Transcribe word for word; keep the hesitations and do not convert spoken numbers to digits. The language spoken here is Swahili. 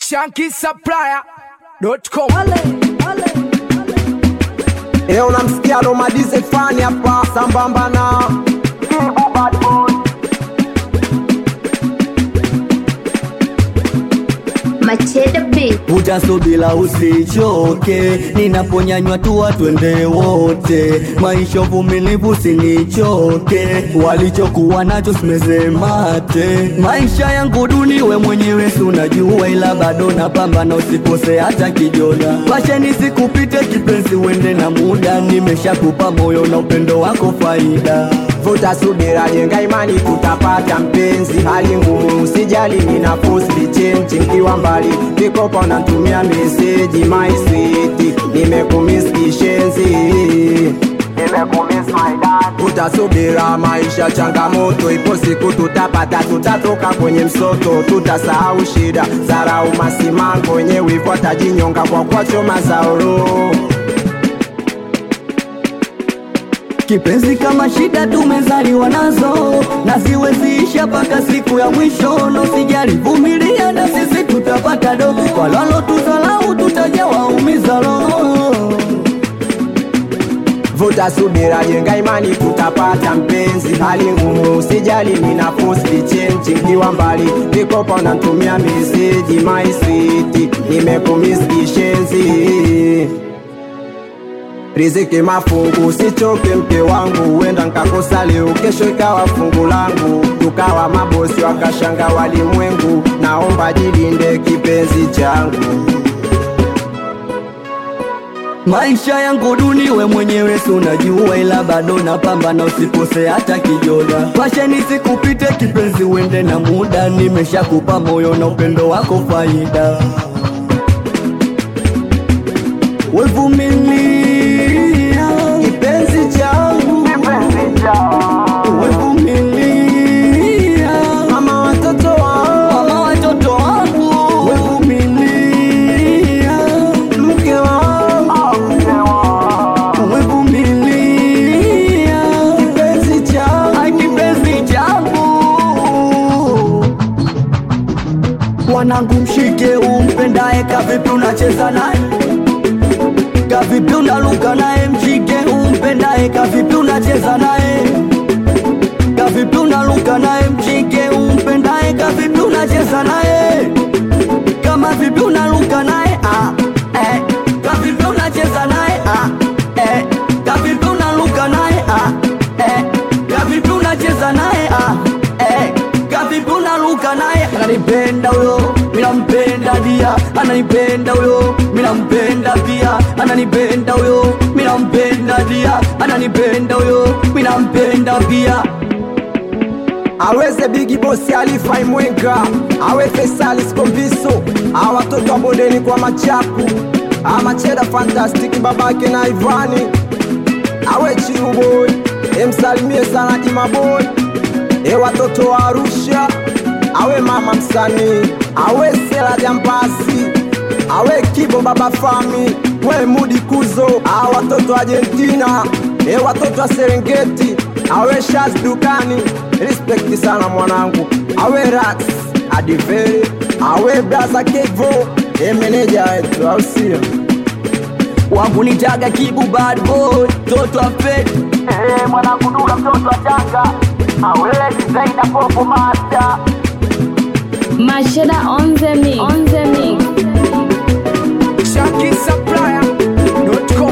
Shanky Supplier dot com. Leo namsikia Roma Dize fani hapa sambamba na Kibu Bad Boy. Machete beat. Utasubila usichoke, ninaponyanywa tuwa twende wote. Maisha vumilivu sinichoke, walichokuwa nacho simeze mate. Maisha yangu duni we mwenyewe sunajua, ila bado napambana usikose hata kijona. Pashe nisikupite kipenzi wende na muda, nimeshakupa moyo na upendo wako faida. Vuta subira jenga imani tutapata mpenzi. Hali ngumu usijali nina post change nkiwa mbali. Nikopa unatumia message my sweet. Nimekumiss kishenzi, nimekumiss my dad. Vuta subira maisha changamoto. Ipo siku tutapata, tutatoka kwenye msoto. Tutasahau shida, zarau masimango. Wenye wivu atajinyonga kwa kwacho mazauro. Kipenzi kama shida tumezaliwa nazo, na ziweziisha paka siku ya mwisho. No sijali vumilia na sisi tutapata do, kwa lalo tuzalau tutajawa umiza roho. Vuta subira jenga imani tutapata mpenzi. Hali ngumu usijali nina post change nkiwa mbali. Nikopa unatumia message my sweet. Nimekumiss kishenzi, riziki mafungu usichoke mke wangu. Uenda nkakosa leo kesho ikawa fungu langu. Tukawa mabosi wakashanga walimwengu. Naomba jilinde kipenzi changu. Maisha yangu duni we mwenyewe sunajua, ila bado napambana usikose hata kijona. Pashe nisikupite kipenzi wende na muda, nimeshakupa moyo na upendo wako faida. Wevumilia Kipenzi changu, kipenzi changu. Wevumilia Mama watoto wangu, mama watoto wangu. Wevumilia mke wangu, mke wangu. Wevumilia Kipenzi changu, ai kipenzi changu. Wanangu mshike umpendae, kavipi unacheza naye, kavipi unaluka naye. Mshike umpendae, kavipi unacheza naye, kavipi unaluka naye. Mshike umpendae, kavipi unacheza naye, kama vipi unaluka naye ah, eh, kavipi unacheza naye ah, eh, kavipi unaluka naye ah, eh, kavipi unacheza naye ah, eh, kavipi unaluka naye. Ananipenda huyo, mina mpenda dia. Ananipenda huyo, mina mpenda pia. Ananipenda huyo, mina mpenda dia. Ananipenda huyo, mina mpenda pia. aweze bigi bosi alifai mwenga. Awe Fesali Skombiso. Awa watoto wa bondeni kwa machapu. Ama Cheda Fantastic babake na Ivani. Awe Chiru boy, emsalimie sana Ima boy. E watoto wa Arusha. Awe mama msanii. Awe Sela Jampasi. Awe Kibo baba fami. We Mudi Kuzo. Awa watoto wa Argentina. E watoto wa Serengeti. Awe Shaz Dukani. Respect sana mwanangu. Awe Rax Adiveri. Awe Braza Kevo. E meneja wetu au sio? Wangu nitaga Kibu Bad Boy, toto wa Fed. Eh mwanangu Dula mtoto wa Tanga. Awe designer popo master. Machete on the mix. On the mix.